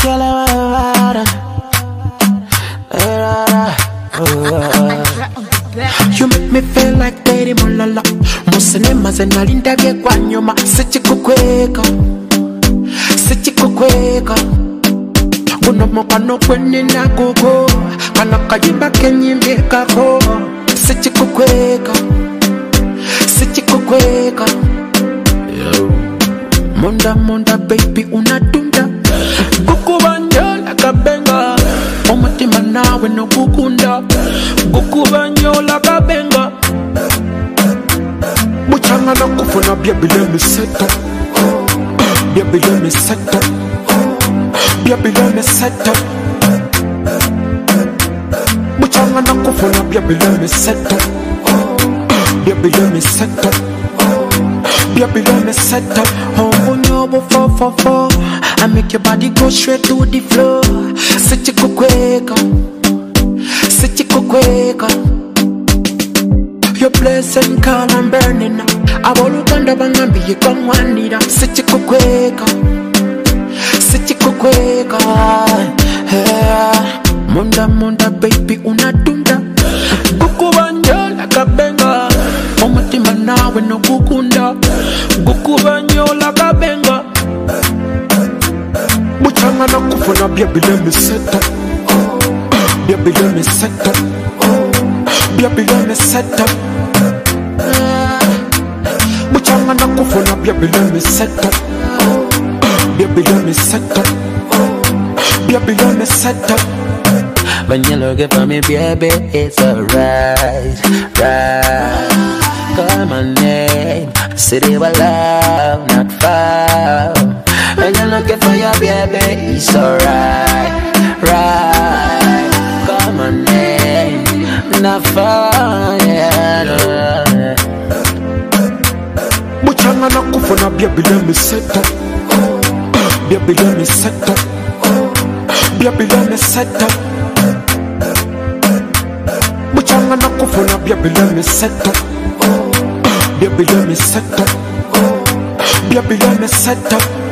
You make me feel like Teddy Mulala. Musinema zenalinda bye kwa nyuma. Sichikukweka, sichikukweka. Guno mukano kwenye na gogo. Kana kayimba kenyimbe kako. Sichikukweka, sichikukweka. Monda baby unadunda. Gukubanyola kabenga. Omutima nawe no gukunda. Gukubanyola kabenga. Muchanga na kufuna baby let me set up. Baby let me set up. Baby let me set up. Muchanga na kufuna baby let me set up. Baby let me set up. Baby let me set up. Oh bunyobo 444. I make your body go straight to the floor. Sichikukweka, sichikukweka. Your blessing call I'm burning up. Aboluganda bangambi yikongwanira. Sichikukweka, sichikukweka. Monda baby unadunda. Gukubanyola kabenga. Omutima nawe no gukunda. Gukubanyola kabenga. Muchanga na kufuna baby let me set up. Baby let me set up. Baby let me set up. Muchanga na kufuna baby let me set up. Baby let me set up. Baby let me set up. When you're looking for me, baby, it's alright, right. Call my name, city of love, not far. When you're looking for your baby, it's alright, right. Call my name, not far, yeah. Muchanga na kufuna baby let me set up. Baby let me set up. Baby let me set up. Muchanga na kufuna baby let me set up. Baby let me set up. Baby let me set up.